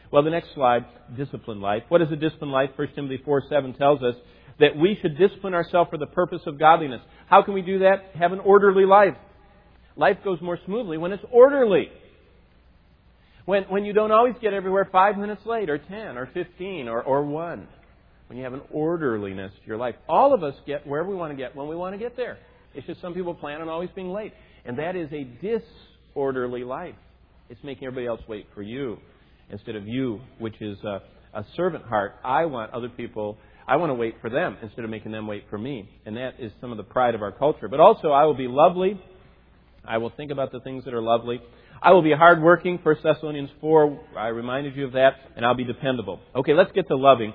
Well, the next slide, disciplined life. What is a disciplined life? 1 Timothy 4:7 tells us that we should discipline ourselves for the purpose of godliness. How can we do that? Have an orderly life. Life goes more smoothly when it's orderly. When you don't always get everywhere 5 minutes late, or 10, or 15, or 1. When you have an orderliness to your life. All of us get where we want to get when we want to get there. It's just some people plan on always being late. And that is a disorderly life. It's making everybody else wait for you instead of you, which is a servant heart. I want to wait for them instead of making them wait for me. And that is some of the pride of our culture. But also, I will be lovely. I will think about the things that are lovely. I will be hardworking, 1 Thessalonians 4. I reminded you of that. And I'll be dependable. Okay, let's get to loving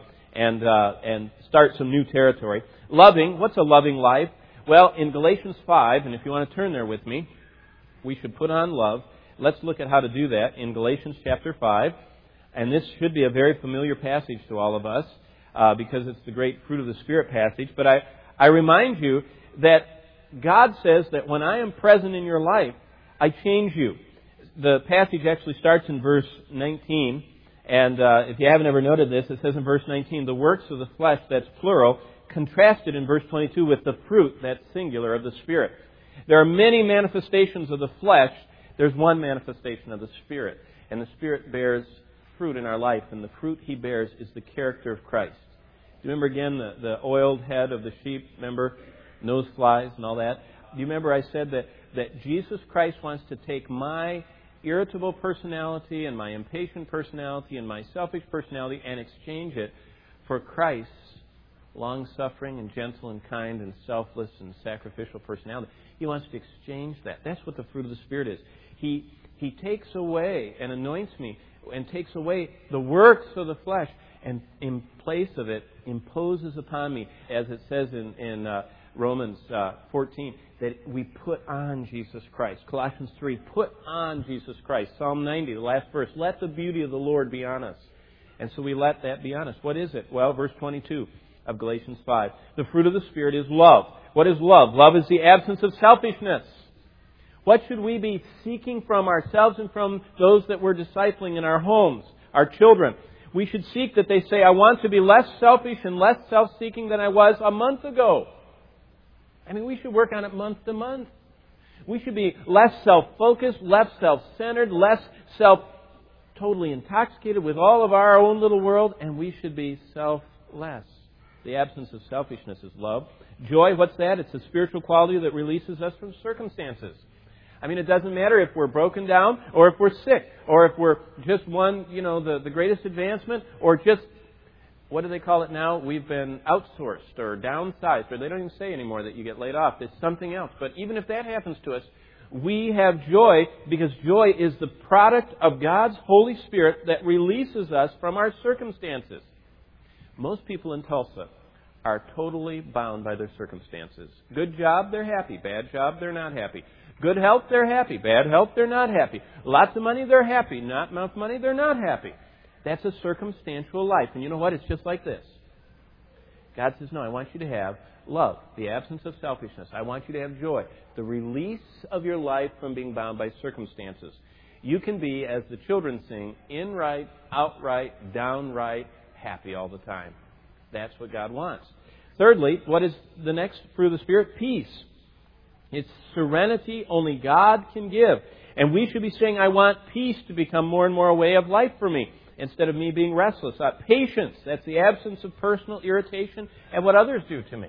and start some new territory. Loving, what's a loving life? Well, in Galatians 5, and if you want to turn there with me, we should put on love. Let's look at how to do that in Galatians chapter 5. And this should be a very familiar passage to all of us because it's the great fruit of the Spirit passage. But I remind you that God says that when I am present in your life, I change you. The passage actually starts in verse 19. And if you haven't ever noted this, it says in verse 19, the works of the flesh, that's plural, contrasted in verse 22 with the fruit, that's singular, of the Spirit. There are many manifestations of the flesh. There's one manifestation of the Spirit. And the Spirit bears fruit in our life. And the fruit He bears is the character of Christ. Do you remember again the oiled head of the sheep? Remember? Nose flies and all that. Do you remember I said that Jesus Christ wants to take my irritable personality and my impatient personality and my selfish personality and exchange it for Christ's long-suffering and gentle and kind and selfless and sacrificial personality. He wants to exchange that. That's what the fruit of the Spirit is. He takes away and anoints me and takes away the works of the flesh and in place of it imposes upon me, as it says in Romans 14, that we put on Jesus Christ. Colossians 3, put on Jesus Christ. Psalm 90, the last verse, let the beauty of the Lord be on us. And so we let that be on us. What is it? Well, verse 22 of Galatians 5. The fruit of the Spirit is love. What is love? Love is the absence of selfishness. What should we be seeking from ourselves and from those that we're discipling in our homes, our children? We should seek that they say, I want to be less selfish and less self-seeking than I was a month ago. I mean, we should work on it month to month. We should be less self-focused, less self-centered, less totally intoxicated with all of our own little world, and we should be selfless. The absence of selfishness is love. Joy, what's that? It's a spiritual quality that releases us from circumstances. I mean, it doesn't matter if we're broken down or if we're sick or if we're just won, the greatest advancement or just, what do they call it now? We've been outsourced or downsized, or they don't even say anymore that you get laid off. It's something else. But even if that happens to us, we have joy because joy is the product of God's Holy Spirit that releases us from our circumstances. Most people in Tulsa are totally bound by their circumstances. Good job, they're happy. Bad job, they're not happy. Good health, they're happy. Bad health, they're not happy. Lots of money, they're happy. Not enough money, they're not happy. That's a circumstantial life. And you know what? It's just like this. God says, no, I want you to have love, the absence of selfishness. I want you to have joy, the release of your life from being bound by circumstances. You can be, as the children sing, inright, outright, downright, happy all the time. That's what God wants. Thirdly, what is the next fruit of the Spirit? Peace. It's serenity only God can give. And we should be saying, I want peace to become more and more a way of life for me, instead of me being restless. Patience, that's the absence of personal irritation and what others do to me.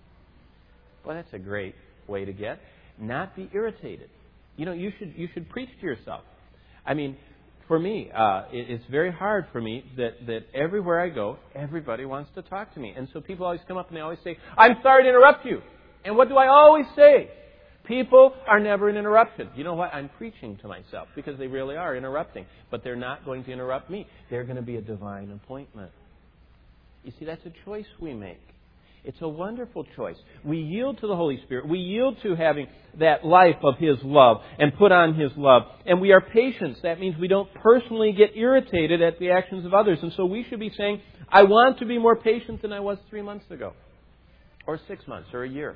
Well, that's a great way to get. Not be irritated. You should preach to yourself. I mean, for me, it's very hard for me that everywhere I go, everybody wants to talk to me. And so people always come up and they always say, I'm sorry to interrupt you. And what do I always say? People are never an interruption. You know what? I'm preaching to myself because they really are interrupting. But they're not going to interrupt me. They're going to be a divine appointment. You see, that's a choice we make. It's a wonderful choice. We yield to the Holy Spirit. We yield to having that life of His love and put on His love. And we are patient. That means we don't personally get irritated at the actions of others. And so we should be saying, I want to be more patient than I was 3 months ago, or 6 months, or a year.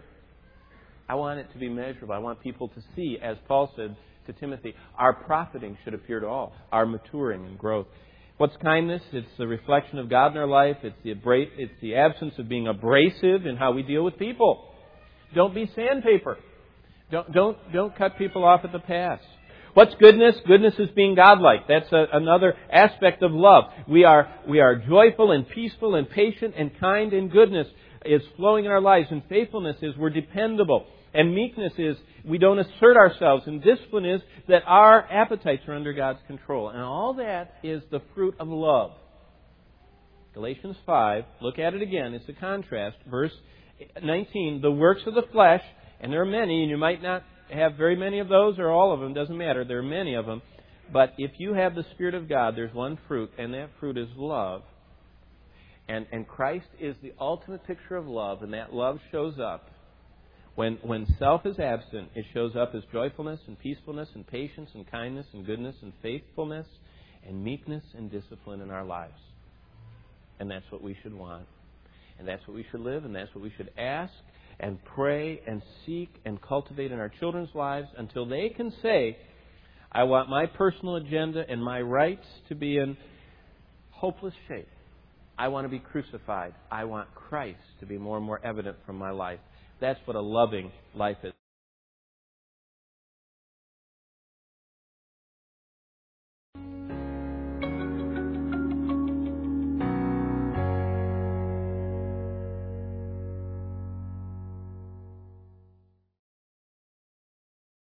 I want it to be measurable. I want people to see, as Paul said to Timothy, our profiting should appear to all, our maturing and growth. What's kindness? It's the reflection of God in our life. It's the absence of being abrasive in how we deal with people. Don't be sandpaper. Don't cut people off at the pass. What's goodness? Goodness is being godlike. That's another aspect of love. We are joyful and peaceful and patient and kind, and goodness is flowing in our lives. And faithfulness is we're dependable. And meekness is we don't assert ourselves. And discipline is that our appetites are under God's control. And all that is the fruit of love. Galatians 5, look at it again. It's a contrast. Verse 19, the works of the flesh, and there are many, and you might not have very many of those or all of them, doesn't matter. There are many of them. But if you have the Spirit of God, there's one fruit, and that fruit is love. And Christ is the ultimate picture of love, and that love shows up. When self is absent, it shows up as joyfulness and peacefulness and patience and kindness and goodness and faithfulness and meekness and discipline in our lives. And that's what we should want. And that's what we should live, and that's what we should ask and pray and seek and cultivate in our children's lives until they can say, I want my personal agenda and my rights to be in hopeless shape. I want to be crucified. I want Christ to be more and more evident from my life. That's what a loving life is.